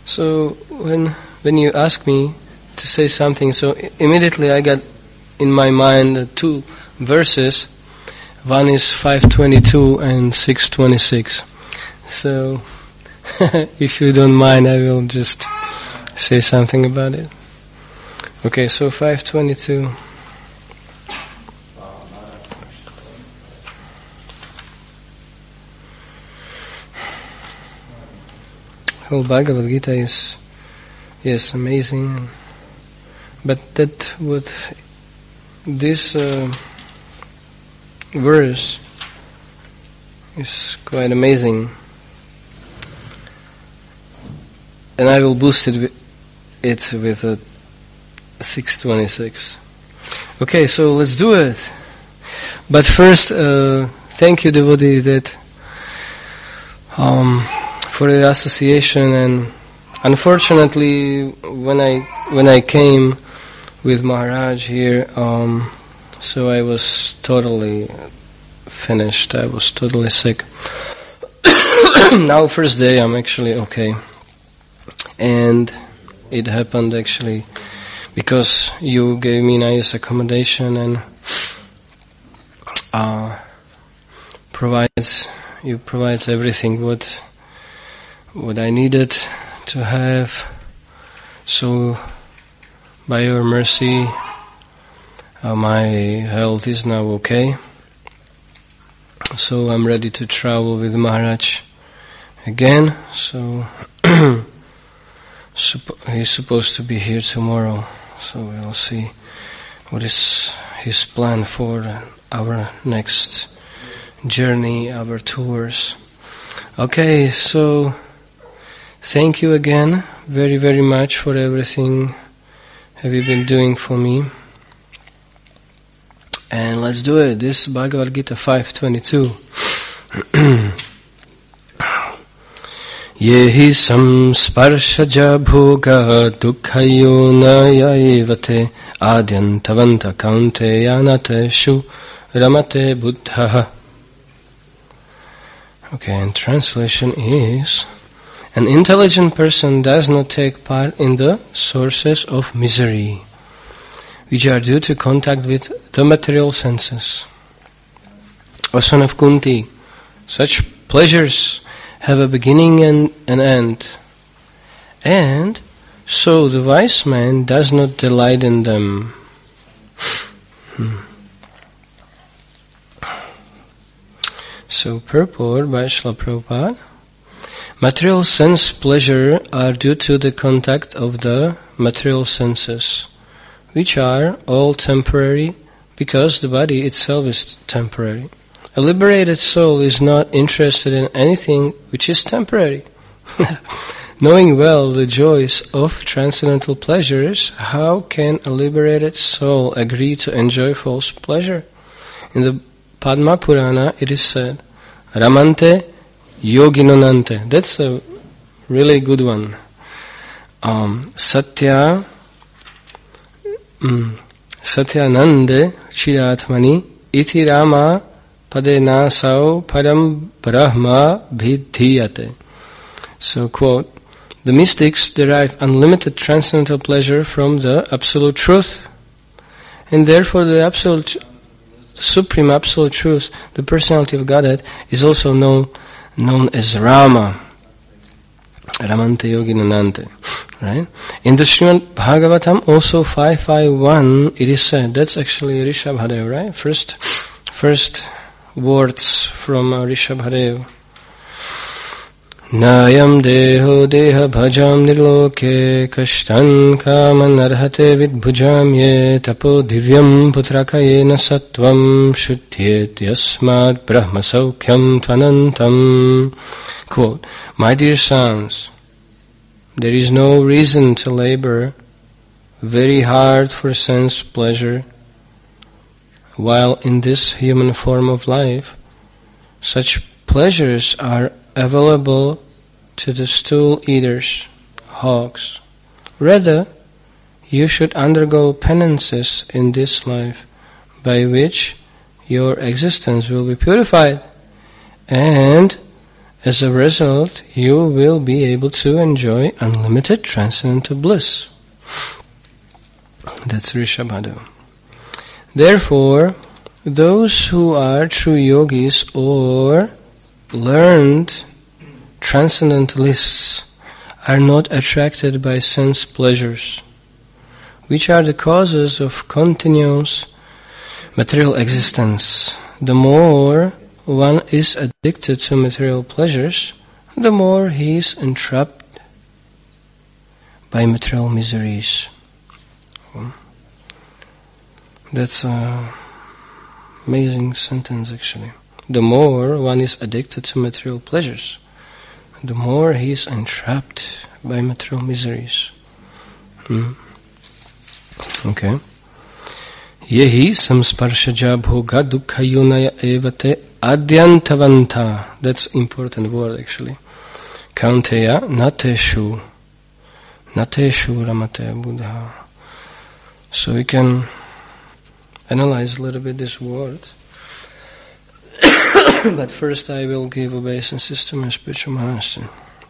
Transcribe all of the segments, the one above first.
So when you ask me to say something, so immediately I got in my mind two verses. One is 5:22 and 6:26. So if you don't mind, I will just say something about it. Okay, so 5:22. Whole Bhagavad Gita is amazing, but this verse is quite amazing, and I will boost it with a 6:26. Okay, so let's do it. But first, thank you, devotee, that for the association. And unfortunately, when I came with Maharaj here, so I was totally finished. I was totally sick. Now, first day, I'm actually okay, and it happened actually because you gave me nice accommodation and provides everything what I needed to have. So by your mercy, my health is now okay. So I'm ready to travel with Maharaj again. So he's supposed to be here tomorrow. So we'll see what is his plan for our next journey, our tours. Okay, so thank you again very, very much for everything have you been doing for me. And let's do it. This is Bhagavad Gita 5:22. Yehi samsparshaja bhoga dukhayo na yaivate adyantavanta kaunte yanate shu ramate buddha. Okay, and translation is: an intelligent person does not take part in the sources of misery, which are due to contact with the material senses. O son of Kunti, such pleasures have a beginning and an end, and so the wise man does not delight in them. So, purport by Srila Prabhupada: material sense pleasure are due to the contact of the material senses, which are all temporary because the body itself is temporary. A liberated soul is not interested in anything which is temporary. Knowing well the joys of transcendental pleasures, how can a liberated soul agree to enjoy false pleasure? In the Padma Purana it is said, Ramante Yoginonante. That's a really good one. Satyanande Chidatmani Iti Rama Pade Nasau Padam Brahma Bhidhiyate. So, quote, the mystics derive unlimited transcendental pleasure from the Absolute Truth, and therefore the Supreme Absolute Truth, the Personality of Godhead, is also known as Rama. Ramante Yoginanante. Right? In the Srimad Bhagavatam, also 551, it is said, that's actually Rishabhadev, right? First words from Rishabhadev. Nayam deho deha bhajam nirloke kashtan kaman arhate vidbhujam ye tapo divyam putrakayena sattvam shuddhyet yasmad brahma saukyam tvanantam. Quote, my dear sons, there is no reason to labor very hard for sense pleasure while in this human form of life. Such pleasures are available to the stool eaters, hogs. Rather, you should undergo penances in this life, by which your existence will be purified, and as a result, you will be able to enjoy unlimited transcendental bliss. That's Rishabhadeva. Therefore, those who are true yogis or learned transcendentalists are not attracted by sense pleasures, which are the causes of continuous material existence. The more one is addicted to material pleasures, the more he is entrapped by material miseries. That's an amazing sentence, actually. The more one is addicted to material pleasures, the more he is entrapped by material miseries. Okay. Yehi samsparshaja bhoga dukkha yunaya evate adyantavanta. That's important word, actually. Kaunteya nateshu ramate buddha. So we can analyze a little bit this word. But first I will give obeisance system and spiritual master.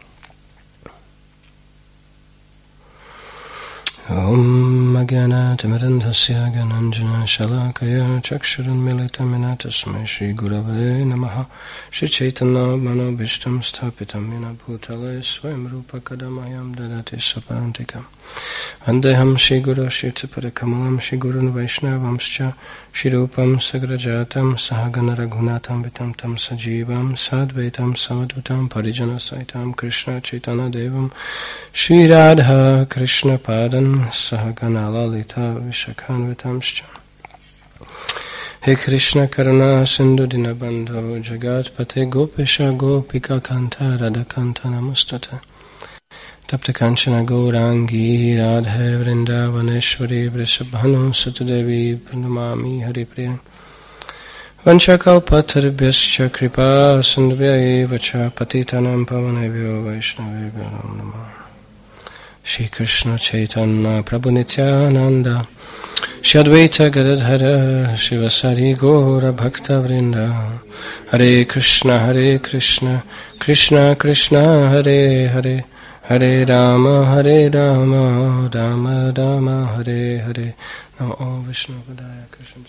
Om Magyana Timirandhasya Gananjana Shalakaya Chakshuran Militamina Tasmai Shri Gurave Namaha Shri Chaitanya Manobhishtam Sthapitam Yena Bhutale Swayam Rupa Kadamayam Dadati Saparantikam Vandeham Shri Guru Shri Tsipadakamalam Shri Gurun Vaishnavamscha Shri Rupam Sagrajatam Sahagana Raghunatam Vitam Tam Sajivam Sadvaitam Savadutam Parijana Saitam Krishna Chaitanya Devam Shri Radha Krishna Padan Sahagana Lalita Vishakhanvitamscha. He Krishna Karuna Sindhu Dinabandho Jagat Pate Gopesha Gopika Kanta Radha Kanta Namustate Tapta Kanchana Gaurangi Radhe Vrindavaneshwari Vrishabhanu Satudevi Pranamami Haripriya Vanchakalpataribhyascha Kripa Sindhvya Vacha Patitanam Pavanebhyo Vaishnavebhyo Namah Shri Krishna Chaitanya Prabhu Nityananda Shri Advaita Gadadhara Shivasari Gaura Bhakta Vrinda Hare Krishna Krishna Krishna Hare Hare Hare Rama Rama Rama Hare Hare Namo Vishnu Padaya Krishna.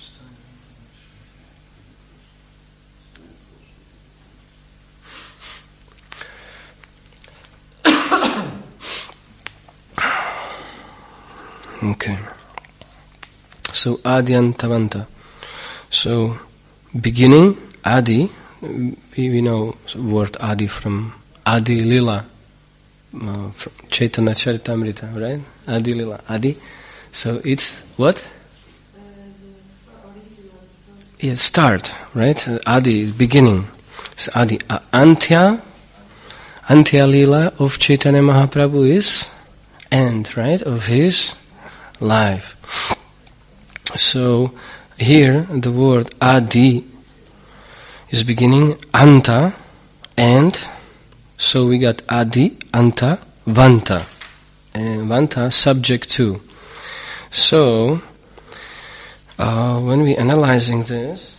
Okay. So Adyantavanta. So beginning, Adi. We know the word Adi from Adi Lila, from Chaitanya Charitamrita, right? Adi Lila, Adi. So it's what? Yeah, start, right? Adi is beginning. So Adi. Antya Lila of Chaitanya Mahaprabhu is end, right? Of his life. So here the word Adi is beginning, Anta, and so we got Adi, Anta, Vanta, and Vanta subject to. So when we analyzing this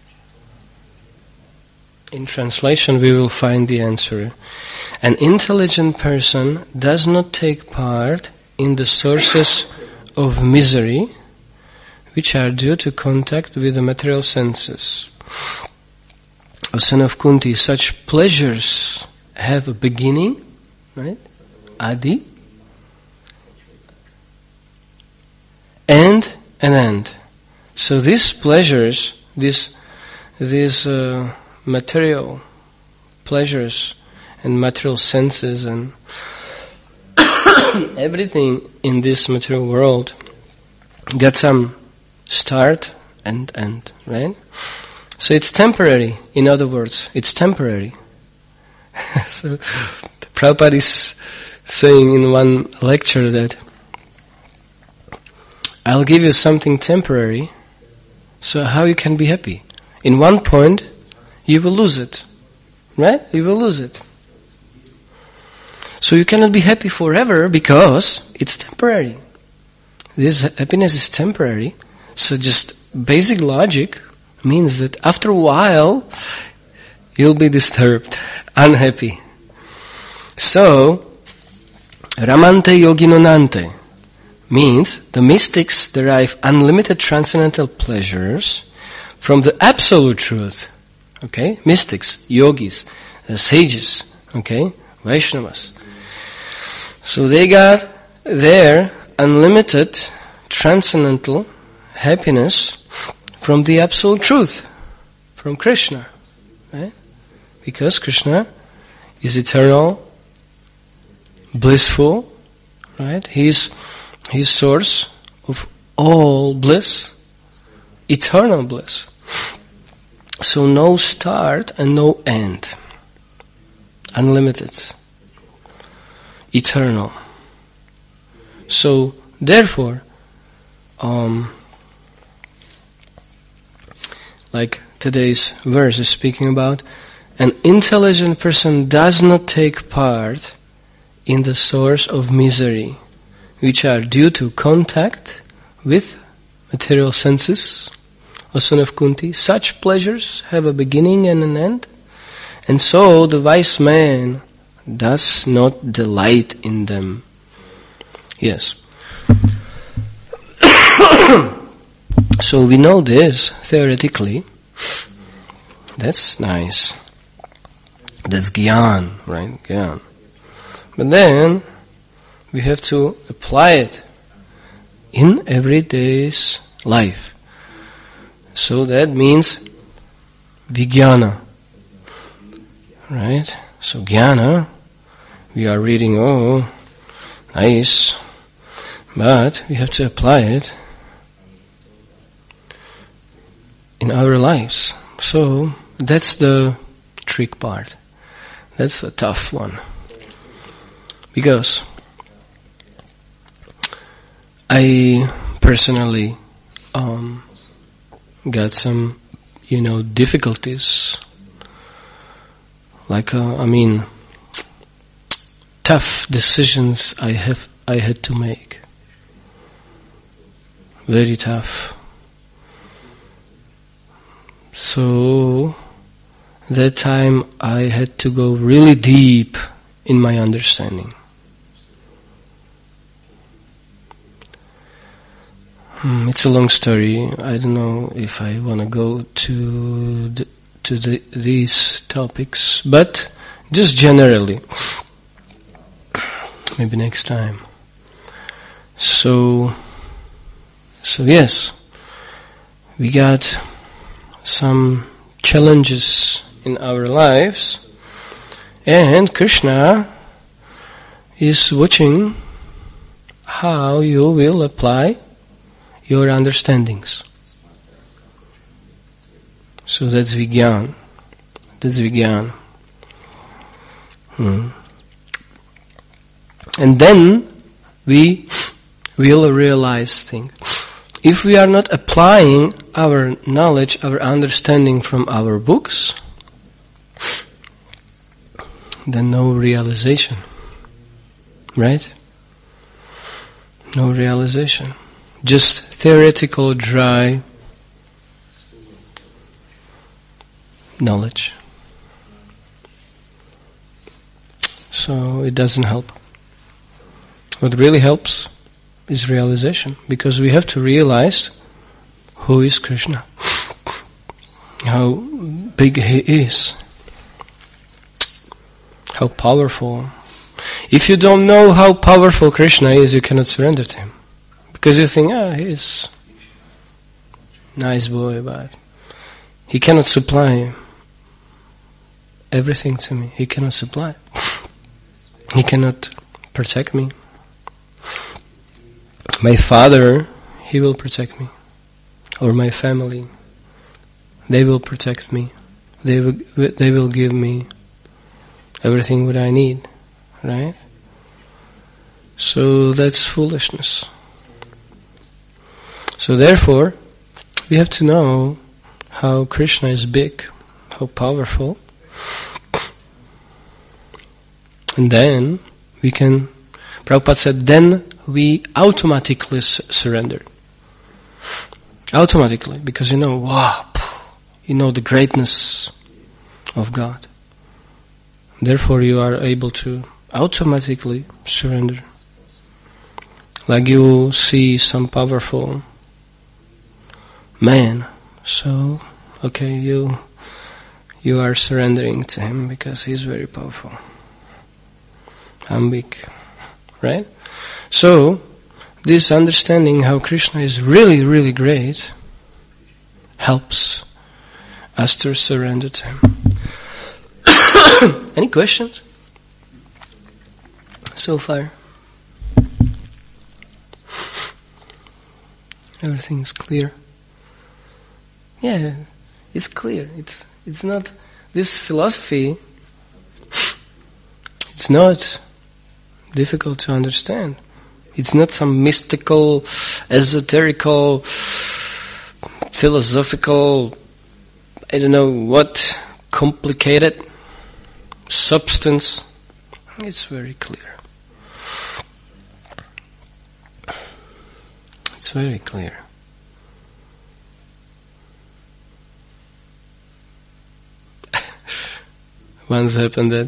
in translation, we will find the answer. An intelligent person does not take part in the sources of misery which are due to contact with the material senses. O son of Kunti, such pleasures have a beginning, right? Adi, and an end. So these pleasures, these material pleasures and material senses and everything in this material world got some start and end, right? So it's temporary. In other words, it's temporary. So Prabhupada is saying in one lecture that I'll give you something temporary, so how you can be happy? In one point, you will lose it, right? You will lose it. So you cannot be happy forever because it's temporary. This happiness is temporary. So just basic logic means that after a while, you'll be disturbed, unhappy. So, Ramante yogino nante means the mystics derive unlimited transcendental pleasures from the absolute truth. Okay? Mystics, yogis, sages, okay? Vaishnavas. So they got their unlimited transcendental happiness from the absolute truth, from Krishna. Right? Because Krishna is eternal, blissful, right? He's source of all bliss, eternal bliss. So no start and no end. Unlimited. Eternal. So therefore, like today's verse is speaking about, an intelligent person does not take part in the source of misery, which are due to contact with material senses. O son of Kunti, such pleasures have a beginning and an end, and so the wise man does not delight in them. Yes. So we know this theoretically. That's nice. That's Gyan, right? Gyan. But then we have to apply it in everyday's life. So that means Vijnana. Right? So Jnana, we are reading, oh, nice, but we have to apply it in our lives. So that's the trick part. That's a tough one. Because I personally got some, difficulties. Like, tough decisions I had to make. Very tough. So, that time I had to go really deep in my understanding. It's a long story. I don't know if I want to go to these topics, but just generally. Maybe next time. So yes, we got some challenges in our lives, and Krishna is watching how you will apply your understandings. So that's Vijnana. That's Vijnana. And then we will realize things. If we are not applying our knowledge, our understanding from our books, then no realization. Right? No realization. Just theoretical, dry knowledge. So it doesn't help. What really helps is realization, because we have to realize who is Krishna, how big he is, how powerful. If you don't know how powerful Krishna is, you cannot surrender to him. Because you think, he's a nice boy, but he cannot supply everything to me. He cannot supply. He cannot protect me. My father, he will protect me. Or my family, they will protect me. They will give me everything what I need. Right? So that's foolishness. So therefore, we have to know how Krishna is big, how powerful. And then we can, Prabhupada said, then we automatically surrender. Automatically, because the greatness of God. Therefore you are able to automatically surrender. Like you see some powerful man, so okay, you are surrendering to him because he's very powerful. I'm weak, right? So this understanding how Krishna is really, really great helps us to surrender to him. Any questions so far? Everything's clear. Yeah, it's clear. It's not this philosophy. It's not difficult to understand. It's not some mystical, esoterical, philosophical, I don't know what, complicated substance. It's very clear. It's very clear. Once happened that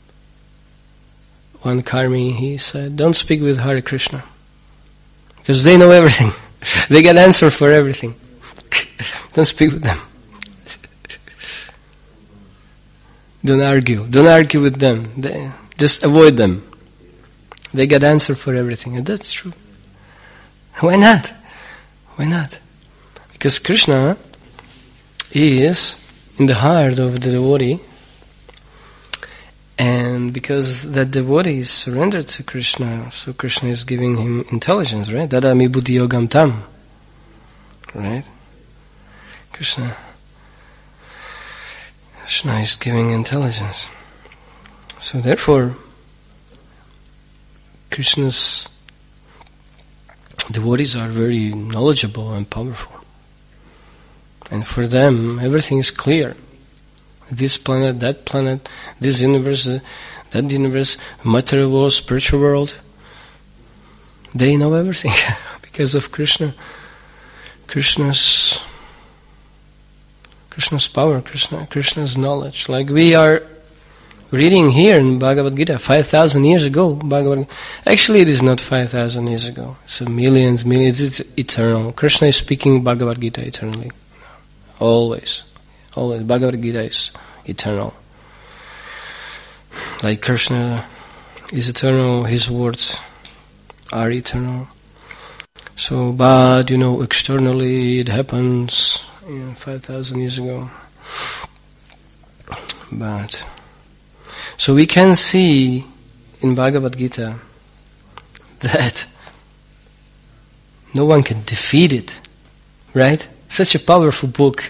one karmi, he said, don't speak with Hare Krishna, because they know everything. They get answer for everything. Don't speak with them. Don't argue. Don't argue with them. Just avoid them. They get answer for everything. And that's true. Why not? Why not? Because Krishna is in the heart of the devotee, and because that devotee is surrendered to Krishna, so Krishna is giving him intelligence, right? Dadami buddhi yogam tam. Right? Krishna is giving intelligence. So therefore, Krishna's devotees are very knowledgeable and powerful. And for them, everything is clear. This planet, this universe, that universe, material world, spiritual world. They know everything because of Krishna. Krishna's power, Krishna's knowledge. Like we are reading here in Bhagavad Gita, 5,000 years ago. Actually, it is not 5,000 years ago. It's millions. It's eternal. Krishna is speaking Bhagavad Gita eternally. Always. Bhagavad Gita is eternal. Like Krishna is eternal, his words are eternal. So, but externally it happens 5,000 years ago. But so we can see in Bhagavad Gita that no one can defeat it, right? Such a powerful book.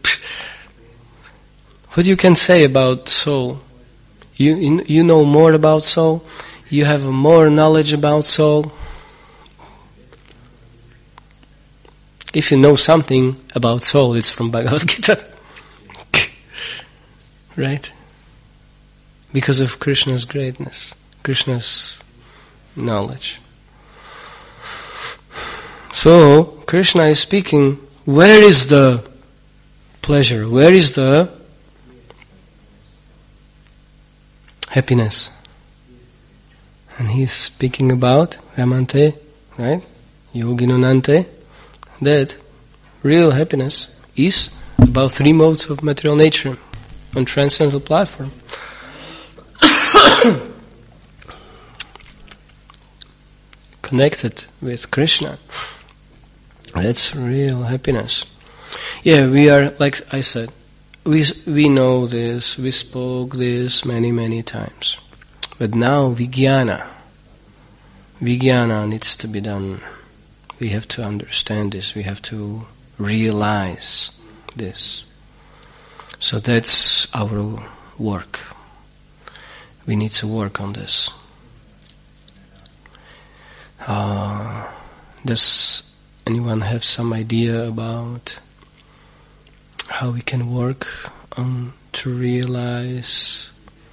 What you can say about soul? You know more about soul. You have more knowledge about soul. If you know something about soul, it's from Bhagavad Gita. Right? Because of Krishna's greatness, Krishna's knowledge. So, Krishna is speaking, where is the pleasure? Where is the happiness? And he's speaking about Ramante, right? Yoginunante. That real happiness is about 3 modes of material nature on transcendental platform. Connected with Krishna. That's real happiness. Yeah, we are, like I said, we know this, we spoke this many times. But now Vijnana needs to be done. We have to understand this, we have to realize this. So that's our work. We need to work on this. Does anyone have some idea about how we can work on to realize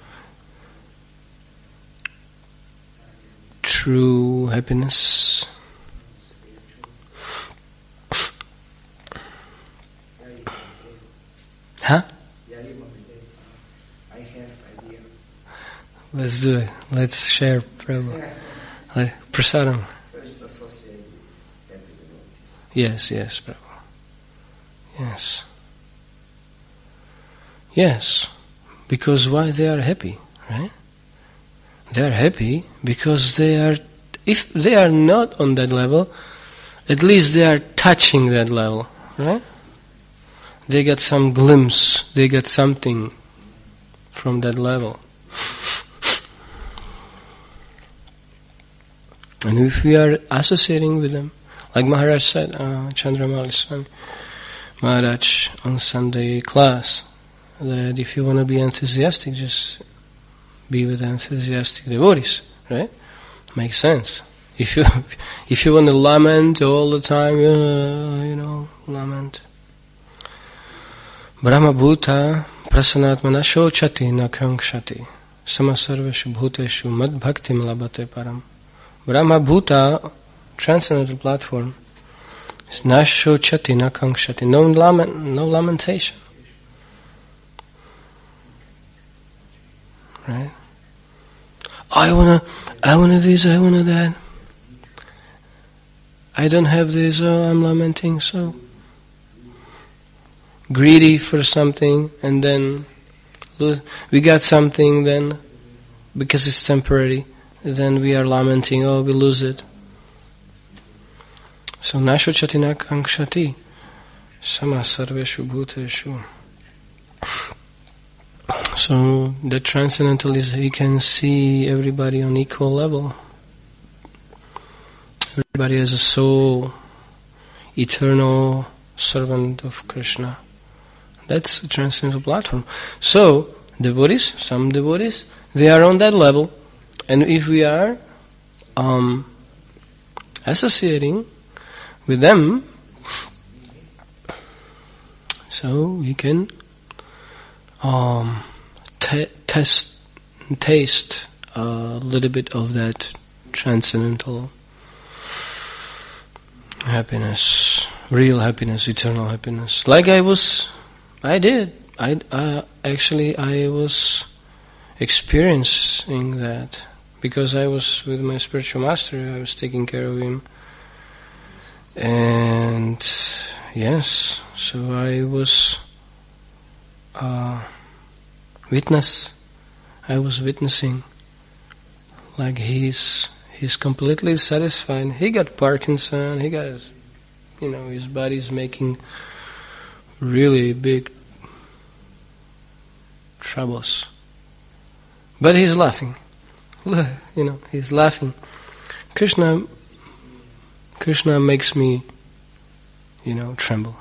true happiness? Huh? Let's do it. Let's share Prabhu. Prasadam. First associate happy devotees. Yes, Prabhu. Yes. Yes. Because why they are happy, right? They are happy because if they are not on that level, at least they are touching that level, right? They get some glimpse, they get something from that level. And if we are associating with them, like Maharaj said, Chandramauli Swami Maharaj on Sunday class, that if you want to be enthusiastic, just be with enthusiastic devotees, right? Makes sense. If you want to lament all the time, lament. Brahma bhuta prasanatmana shochati na kankshati samasarveshu bhuteshu mad bhaktim labate param. Brahma bhuta, transcendental platform, is na shochati na kankshati, no lamentation. Right? I wanna this, I wanna that. I don't have this, I'm lamenting, so greedy for something, and then we got something, then because it's temporary, then we are lamenting, we lose it. So nashochati na kankshati sama sarveshu bhuteshu. So the transcendental is he can see everybody on equal level. Everybody as a soul, eternal servant of Krishna. That's the transcendental platform. So some devotees, they are on that level, and if we are associating with them, so we can taste a little bit of that transcendental happiness, real happiness, eternal happiness. Like I was experiencing that because I was with my spiritual master. I was taking care of him, and yes, so I was I was witnessing like he's completely satisfied. He got Parkinson, he got his body's making really big troubles. But he's laughing. He's laughing. Krishna makes me, tremble.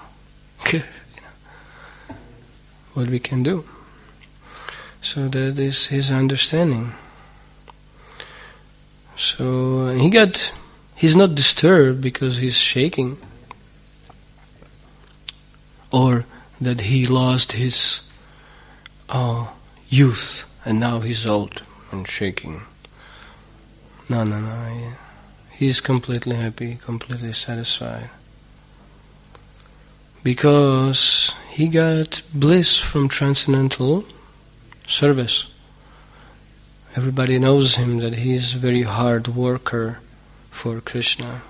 What we can do. So that is his understanding. So he's not disturbed because he's shaking, or that he lost his youth and now he's old and shaking. No. He's completely happy, completely satisfied. Because he got bliss from transcendental service. Everybody knows him that he is a very hard worker for Krishna.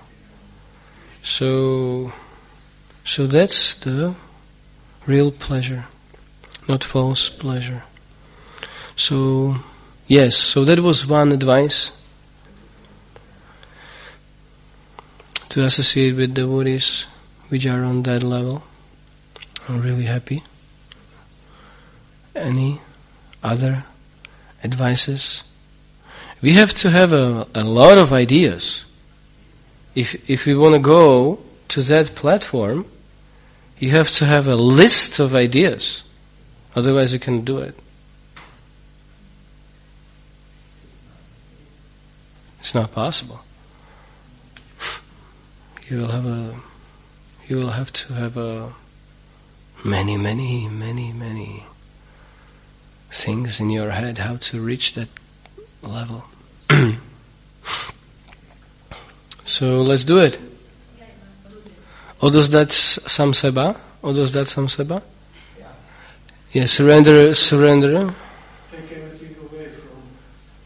So that's the real pleasure, not false pleasure. So yes, so that was one advice, to associate with devotees which are on that level. I'm really happy. Any other advices? We have to have a lot of ideas. If we want to go to that platform, you have to have a list of ideas. Otherwise you can't do it. It's not possible. You will have to have many things in your head how to reach that level. So let's do it. Odos dat sam seba? Odos dat sam seba? Yeah, surrender. Take everything away from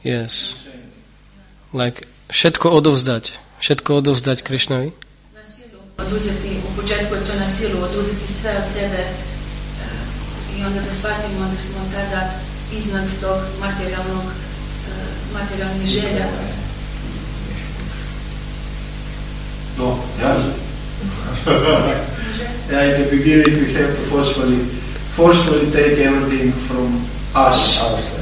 Yes. Like, všetko odovzdať Krishnovi. Na silu oduzeti, u početku je to na silu, oduzeti sve od sebe i onda da shvatimo da smo tada iznad tog materijalnih želja. No, ja. Yeah, in the beginning we have to forcefully take everything from us.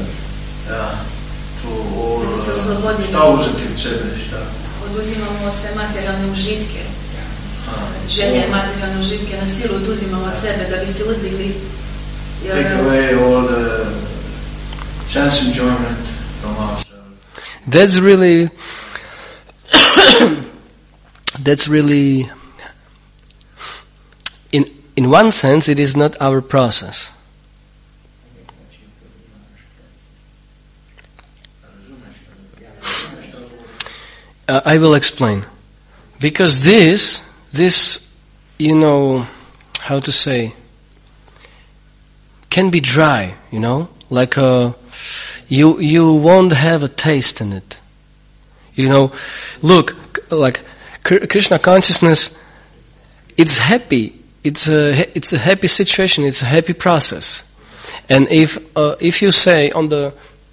To all šta uzeti od sebe, šta? Oduzimamo sve materijalne užitke. Želje materijalne užitke na silu oduzimamo od sebe da biste uzdigli. Take away all the sense enjoyment from ourselves. That's really in one sense it is not our process. I will explain. Because this, you know, how to say, can be dry, you know, like you won't have a taste in it. You know, look, like Krishna consciousness, it's happy. It's a happy situation. It's a happy process. And if you say on the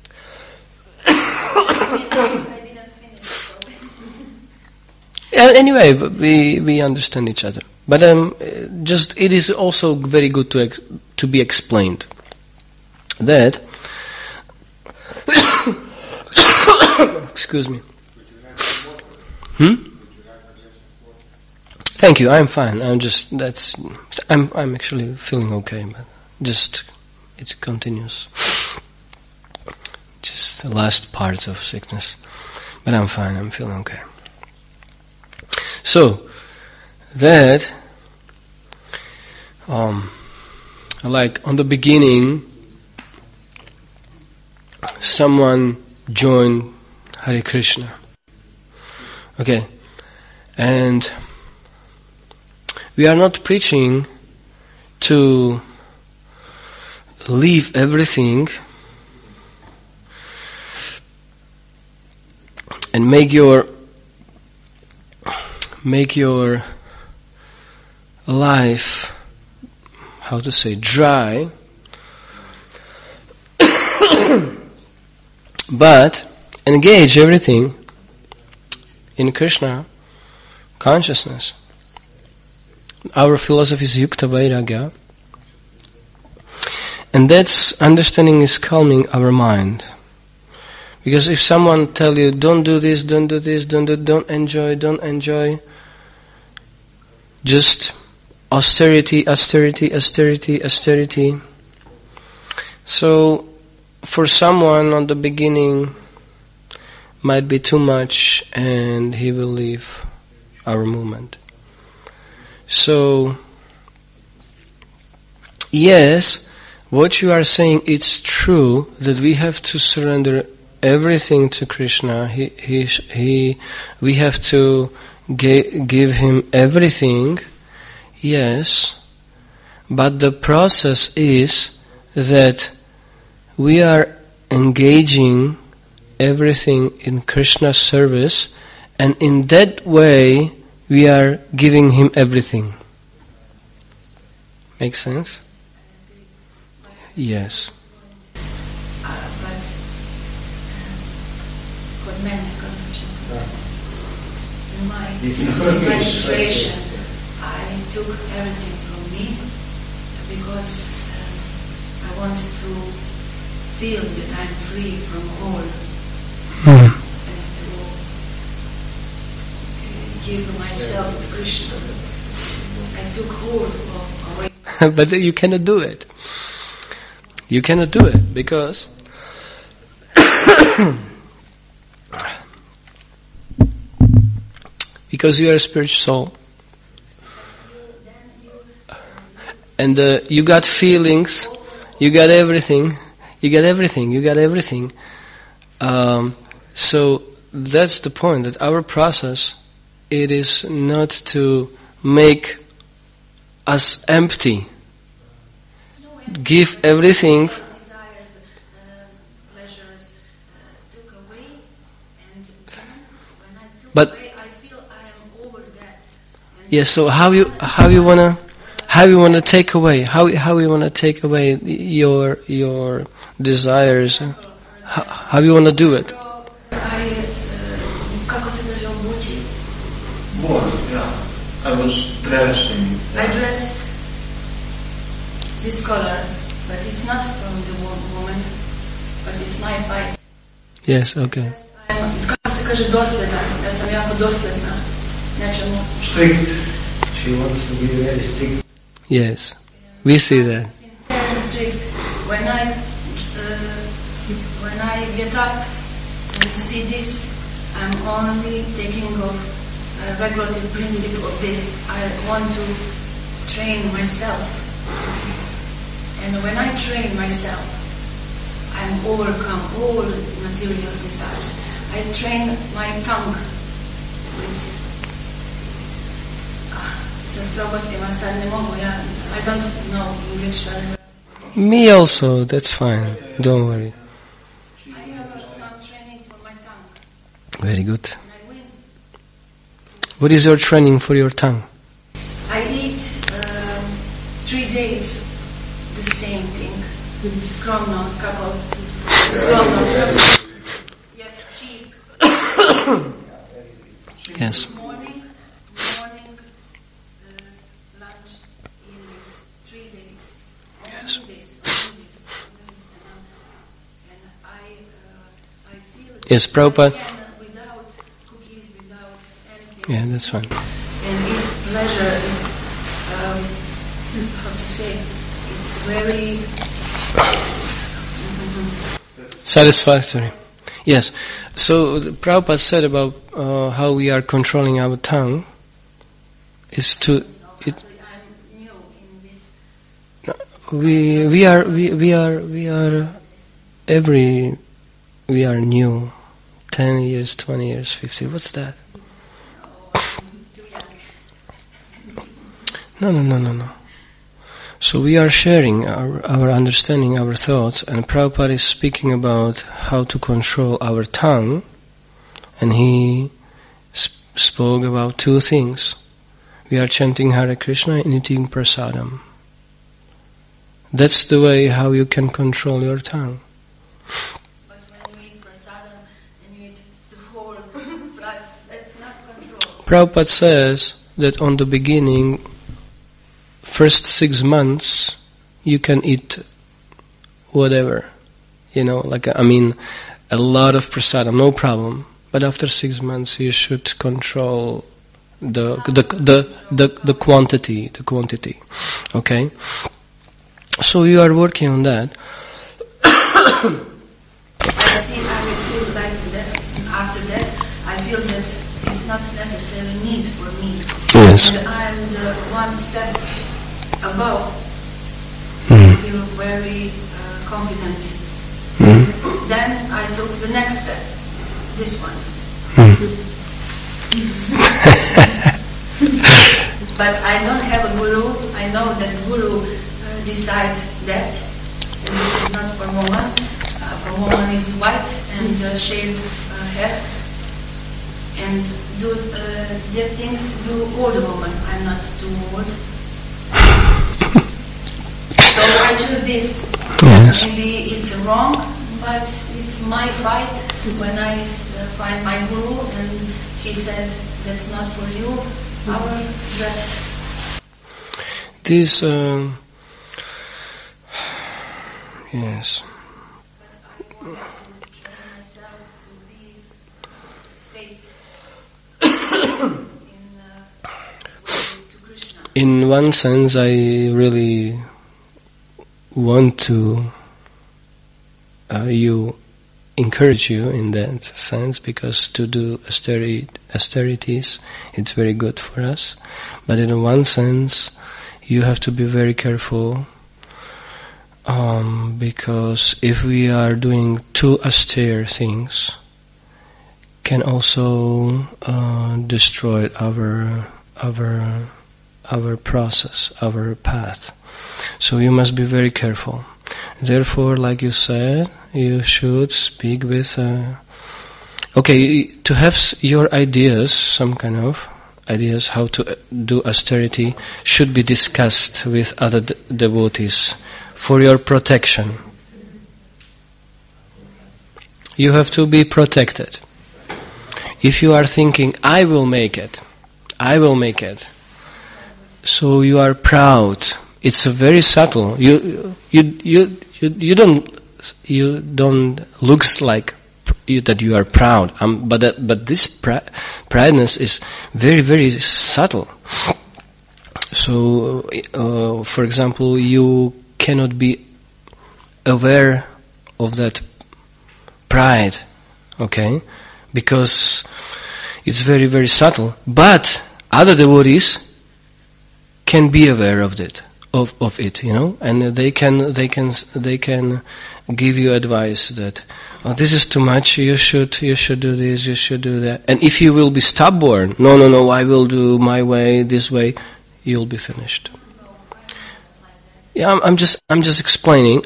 anyway, we understand each other. But just it is also very good to be explained that. Excuse me. Thank you. I'm fine. I'm actually feeling okay, but just it continues. Just the last parts of sickness, but I'm fine. I'm feeling okay. So that, like on the beginning, someone joined Hare Krishna. Okay, and we are not preaching to leave everything and make your life, how to say, dry, but engage everything in Krishna consciousness. Our philosophy is Yukta Vairagya, and that's understanding is calming our mind. Because if someone tell you, don't do this, don't enjoy, just austerity. So, for someone on the beginning, might be too much, and he will leave our movement. So, yes, what you are saying, it's true that we have to surrender everything to Krishna. We have to give him everything. Yes, but the process is that we are engaging everything in Krishna's service, and in that way we are giving him everything. Makes sense? Yes. But kod mene, in my situation, I took everything from me because I wanted to feel that I'm free from all. And to give myself to Krishna. I took hold away. But you cannot do it. You cannot do it because you are a spiritual soul. And you got feelings, you got everything. So that's the point, that our process, it is not to make us empty. Give everything. Desires, pleasures, took away, and then when I took But- away, I feel I am over that. And Yes. So how you wanna take away? How you wanna take away your desires? How you wanna do it? Kako se kaže obući? Born, yeah. I was dressed in. I dressed this color, but it's not from the woman, but it's my fight. Yes. Okay. Kako se kaže dosljedna? Ja sam jako dosljedna nečemu. Strict. She wants to be very strict. Yes. We see that. Sincere and strict. When I get up and see this, I'm only taking of regulative principle of this. I want to train myself. And when I train myself, I'm overcome all material desires. I train my tongue with sa strogostima sad ne mogu, I don't know English very well. Me also. That's fine. Don't worry. I have some training for my tongue, Very good. and I win. What is your training for your tongue? I eat 3 days the same thing. Skromno, kako? Skromno. Yeah, cheap. Yes. Morning, lunch, evening. 3 days. Yes. Only this. And I feel that Yes, Prabhupada. I can, without cookies, without anything. Yeah, that's fine. And it's pleasure, it's, how to say, it's very Satisfactory. Yes. So Prabhupada said about how we are controlling our tongue is to it. actually I'm new in this. We are new. 10 years, 20 years, 50. What's that? Too young. No. So we are sharing our understanding, our thoughts, and Prabhupada is speaking about how to control our tongue, and he spoke about 2 things. We are chanting Hare Krishna and eating prasadam. That's the way how you can control your tongue. But when you eat prasadam and you eat the whole blood, that's not control. Prabhupada says that on the beginning, first 6 months, you can eat whatever, a lot of prasadam, no problem. But after 6 months, you should control the quantity. Okay. So you are working on that. I will feel like that. After that, I feel that it's not necessarily need for me. Yes. And I'm the one step above. Mm. I feel very confident. Mm. Then I took the next step, this one. Mm. But I don't have a guru. I know that guru decide that. And this is not for woman. For woman is white and shaved hair. And do these things do older woman. I'm not too old. So I choose this. Yes. Maybe it's wrong, but it's my fight. When I find my guru and he said, that's not for you, our dress. This, yes. But I want to train myself to be state to Krishna. In one sense, I really want to encourage you in that sense, because to do austerities, it's very good for us. But in one sense, you have to be very careful, because if we are doing too austere things, can also destroy our process, our path. So you must be very careful. Therefore, like you said, you should speak with Okay, to have your ideas, some kind of ideas how to do austerity should be discussed with other devotees for your protection. You have to be protected. If you are thinking, I will make it, so you are proud. It's a very subtle. You don't looks like that you are proud. But this proudness is very, very subtle. So, for example, you cannot be aware of that pride, okay? Because it's very, very subtle. But other devotees can be aware of it, and they can give you advice that, oh, this is too much. You should do this. You should do that. And if you will be stubborn, no, I will do my way, this way, you'll be finished. Yeah, I'm just explaining.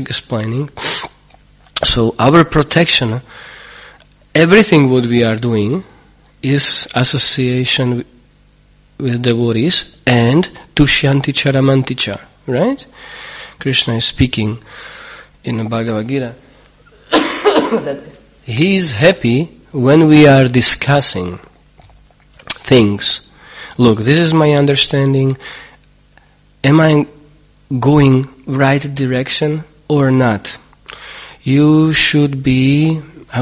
So our protection, everything what we are doing, is association with devotees and tushyanti charamanticha, right? Krishna is speaking in the Bhagavad Gita that he is happy when we are discussing things. Look, this is my understanding. Am I going right direction or not? You should be,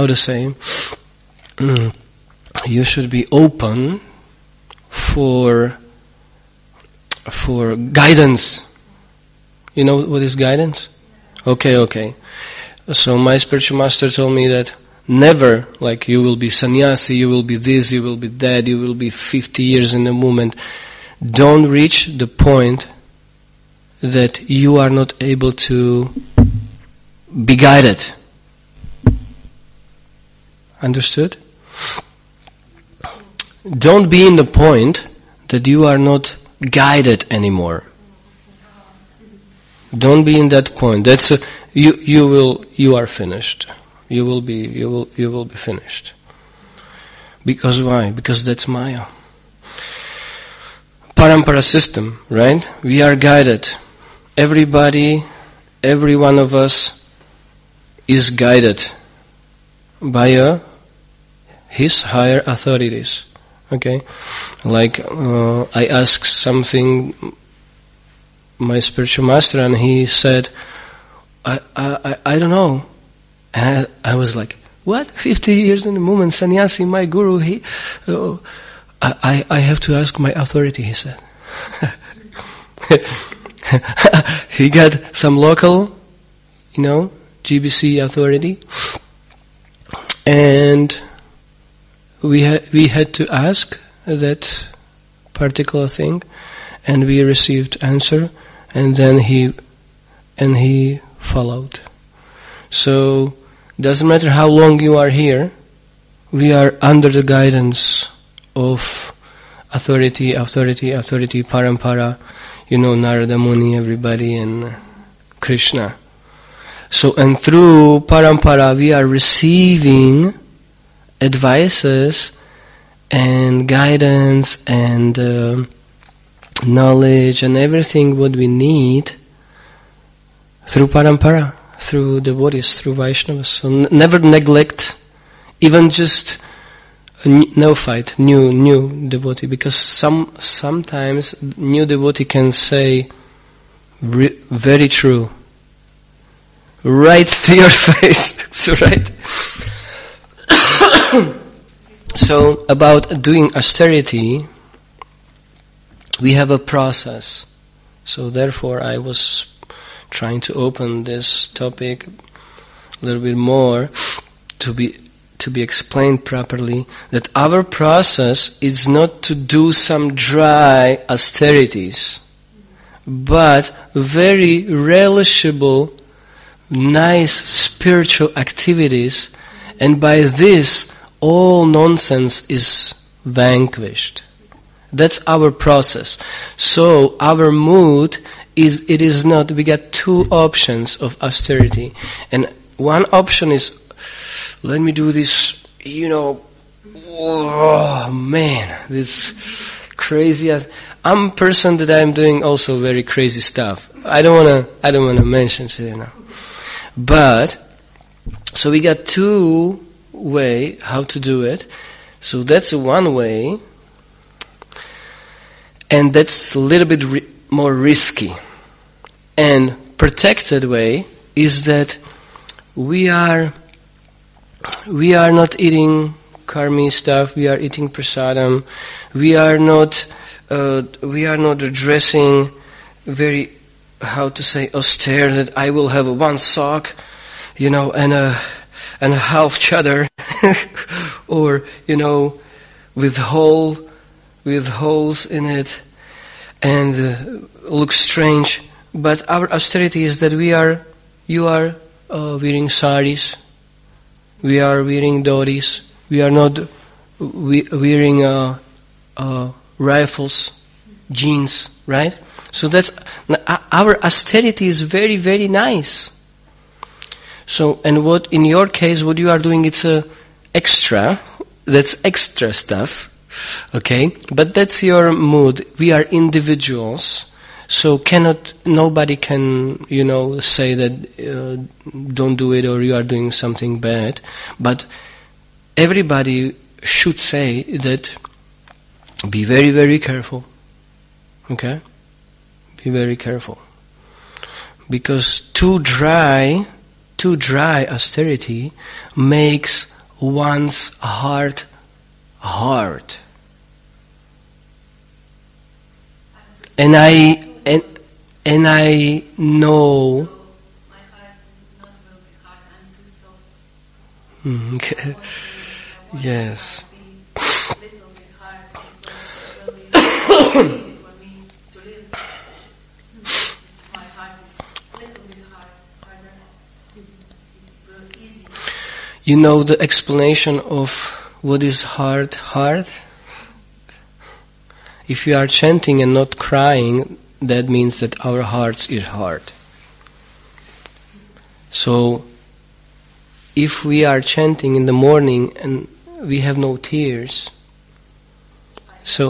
you should be open for guidance. You know what is guidance? Okay. So my spiritual master told me that never, like, you will be sannyasi, you will be this, you will be that, you will be 50 years in a movement. Don't reach the point that you are not able to be guided. Understood? Don't be in the point that you are not guided anymore. Don't be in that point. That's you are finished. You will be finished. Because why? Because that's Maya. Parampara system, right? We are guided. Everybody, every one of us is guided by his higher authorities. Okay? Like, I asked something my spiritual master, and he said, I don't know. And I was like, what? 50 years in the movement, sannyasi, my guru, I have to ask my authority, he said. He got some local, GBC authority, and we had to ask that particular thing, and we received answer, and then he followed. So doesn't matter how long you are here, we are under the guidance of authority, parampara, Narada Muni, everybody, and Krishna. So, and through parampara we are receiving advices and guidance and knowledge and everything what we need through parampara, through devotees, through Vaishnavas. So never neglect even just a neophyte, new devotee, because sometimes new devotee can say very true, right to your face. That's right. So about doing austerity, we have a process. So therefore I was trying to open this topic a little bit more to be explained properly, that our process is not to do some dry austerities, but very relishable, nice spiritual activities, and by this all nonsense is vanquished. That's our process. So our mood is not, we got two options of austerity. And one option is, let me do this, oh man, this crazy. I'm a person that I'm doing also very crazy stuff. I don't wanna mention it, But so we got two way how to do it. So that's one way, and that's a little bit more risky. And protected way is that we are not eating karmi stuff. We are eating prasadam. We are not dressing very, how to say, austere. That I will have one sock, and a half chadar, or with holes in it, and looks strange. But our austerity is that you are wearing saris, we are wearing dhotis, we are not wearing rifles, jeans, right? So that's our austerity is very, very nice. So, and what in your case, what you are doing, it's extra. That's extra stuff, okay? But that's your mood. We are individuals, so nobody can, say that don't do it or you are doing something bad. But everybody should say that be very, very careful, okay? Be very careful, because too dry austerity makes one's heart hard. And I know. My heart not will be hard. I'm too soft. Okay. Yes. Little bit hard because it will be easy for me to live. My heart is little bit harder. It will easy. You know the explanation of what is hard? If you are chanting and not crying, that means that our hearts is hard. So, if we are chanting in the morning and we have no tears, so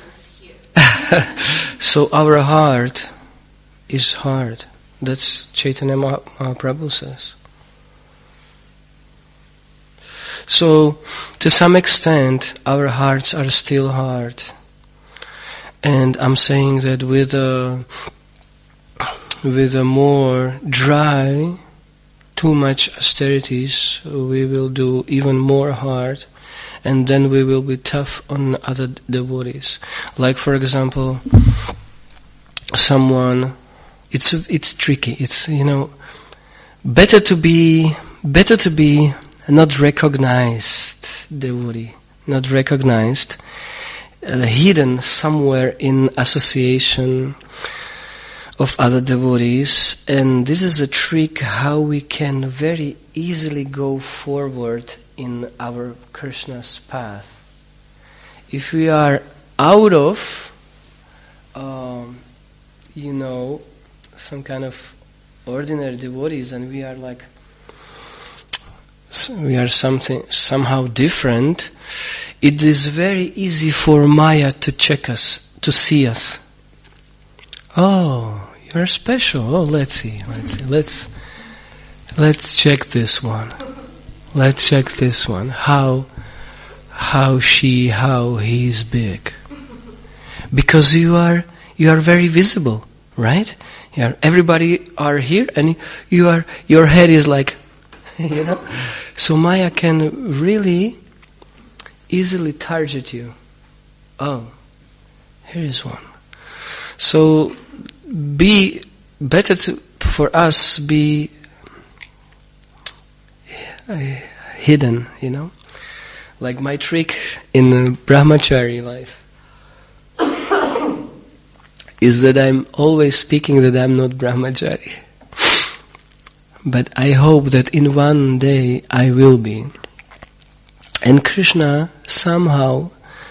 our heart is hard. That's Chaitanya Mahaprabhu says. So, to some extent, our hearts are still hard. And I'm saying that with a more dry, too much austerities, we will do even more hard, and then we will be tough on other devotees. Like, for example, someone, it's tricky. It's better to be not recognized devotee, not recognized. Hidden somewhere in association of other devotees, and this is a trick how we can very easily go forward in our Krishna's path. If we are out of, some kind of ordinary devotees, and we are somehow different, it is very easy for Maya to check us, to see us. Oh, you're special. Oh, let's see. Let's check this one. Let's check this one. How he's big. Because you are very visible, right? Yeah, everybody are here, and your head is like, So Maya can really easily target you. Oh, here is one. So be better for us be hidden, Like my trick in the brahmachari life is that I'm always speaking that I'm not brahmachari. But I hope that in one day I will be. And Krishna somehow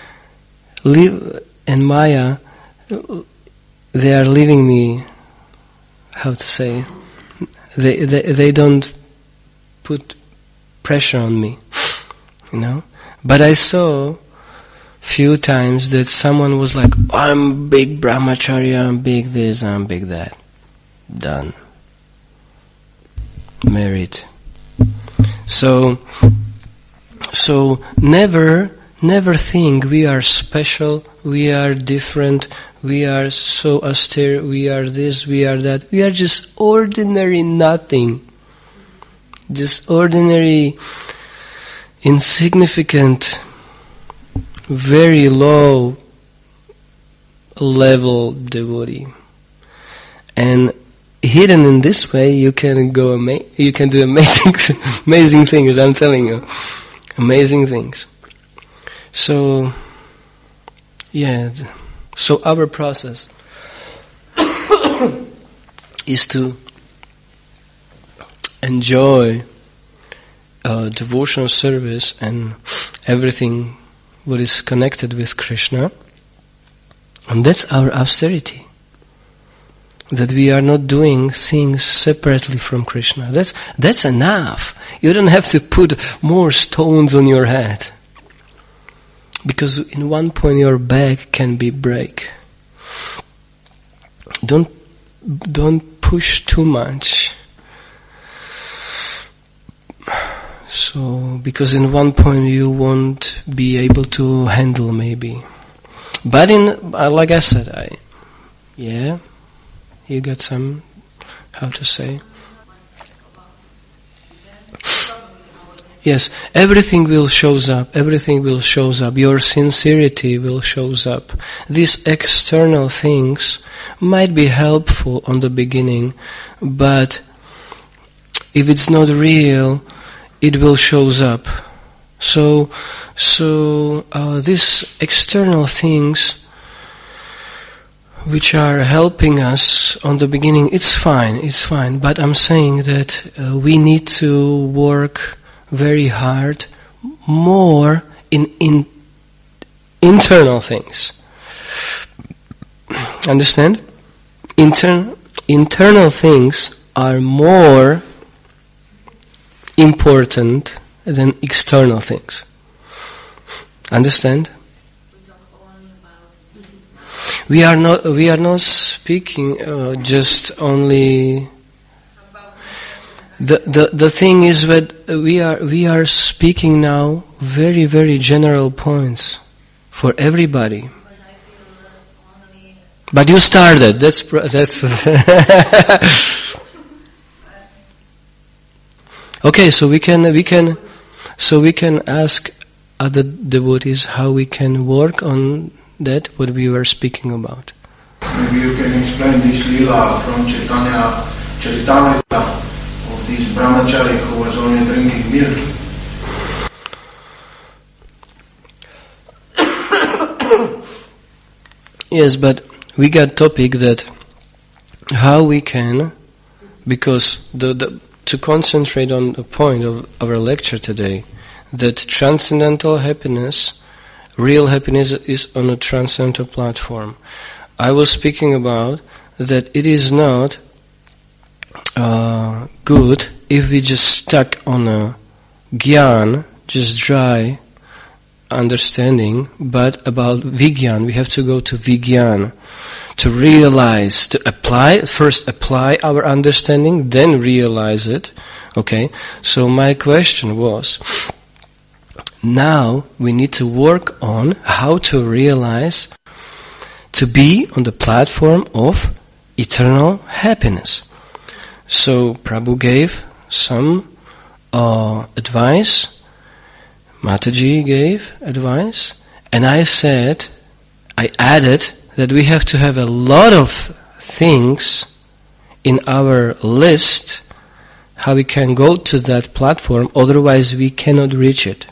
and Maya, they are leaving me, how to say, they don't put pressure on me. But I saw few times that someone was like, I'm big brahmacharya, I'm big this, I'm big that. Done. Married. So never think we are special, we are different, we are so austere, we are this, we are that. We are just ordinary nothing. Just ordinary, insignificant, very low level devotee. And hidden in this way, you can do amazing things. I'm telling you, amazing things. So, so our process is to enjoy devotional service and everything what is connected with Krishna, and that's our austerity. That we are not doing things separately from Krishna. That's enough. You don't have to put more stones on your head, because in one point your back can be break. Don't push too much. So, because in one point you won't be able to handle maybe. But like I said, you got some, how to say? Yes, everything will shows up. Everything will shows up. Your sincerity will shows up. These external things might be helpful on the beginning, but if it's not real, it will shows up. So these external things which are helping us on the beginning, it's fine. But I'm saying that we need to work very hard more in internal things. Understand? Internal things are more important than external things. Understand? We are not speaking just only. The thing is that we are speaking now very, very general points for everybody. But you started. That's. Okay, so we can ask other devotees how we can work on that what we were speaking about. Maybe you can explain this lila from Chaitanya Charitamrita of this brahmachari who was only drinking milk. Yes, but we got topic that how we can, because to concentrate on the point of our lecture today, that transcendental happiness, real happiness is on a transcendental platform. I was speaking about that it is not good if we just stuck on a gyan, just dry understanding, but about vigyan, we have to go to vigyan, to realize, to apply, first apply our understanding, then realize it. Okay, so my question was, now we need to work on how to realize, to be on the platform of eternal happiness. So Prabhu gave some advice, Mataji gave advice, and I added that we have to have a lot of things in our list how we can go to that platform, otherwise we cannot reach it.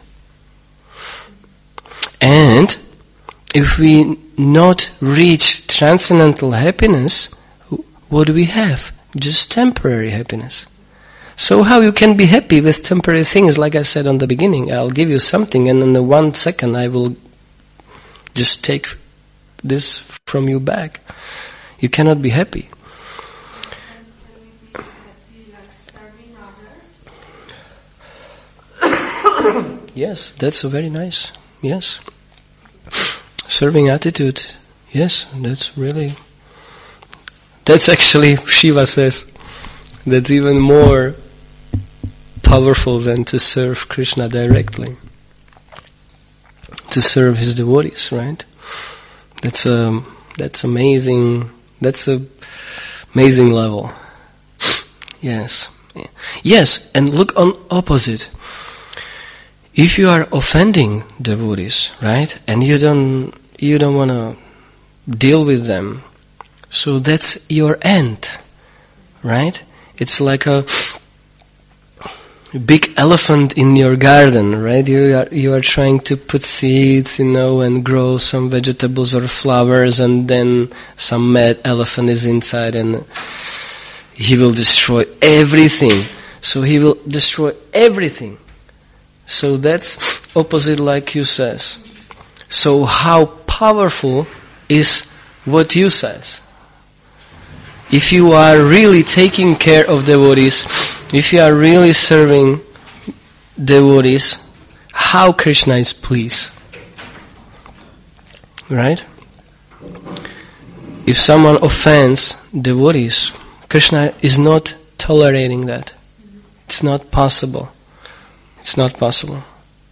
And if we not reach transcendental happiness, what do we have? Just temporary happiness. So how you can be happy with temporary things? Like I said on the beginning, I'll give you something and in 1 second I will just take this from you back. You cannot be happy. Can we be happy like serving others? Yes, that's a very nice. Yes. Serving attitude. Yes, that's actually, Shiva says, that's even more powerful than to serve Krishna directly. To serve his devotees, right? That's amazing. That's a amazing level. Yes. Yes, and look on opposite. If you are offending devotees, right, and you don't want to deal with them, so that's your end, right? It's like a big elephant in your garden, right? You are trying to put seeds, and grow some vegetables or flowers, and then some mad elephant is inside, and he will destroy everything. So he will destroy everything. So that's opposite, like you says. So how powerful is what you says? If you are really taking care of devotees, if you are really serving devotees, how Krishna is pleased? Right? If someone offends devotees, Krishna is not tolerating that. It's not possible. It's not possible.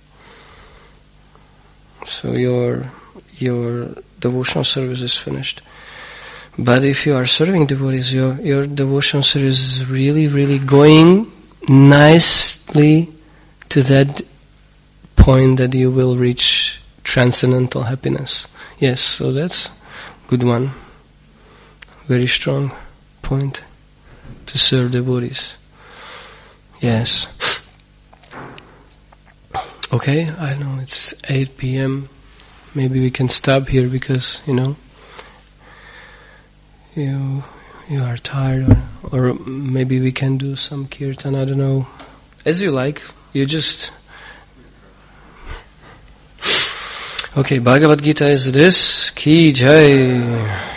So your devotional service is finished. But if you are serving devotees, your devotional service is really, really going nicely to that point that you will reach transcendental happiness. Yes, so that's a good one. Very strong point to serve devotees. Yes. Okay, I know it's 8 p.m. Maybe we can stop here because, you are tired, or maybe we can do some kirtan, I don't know. As you like, you just... Okay, Bhagavad Gita is this. Ki Jai.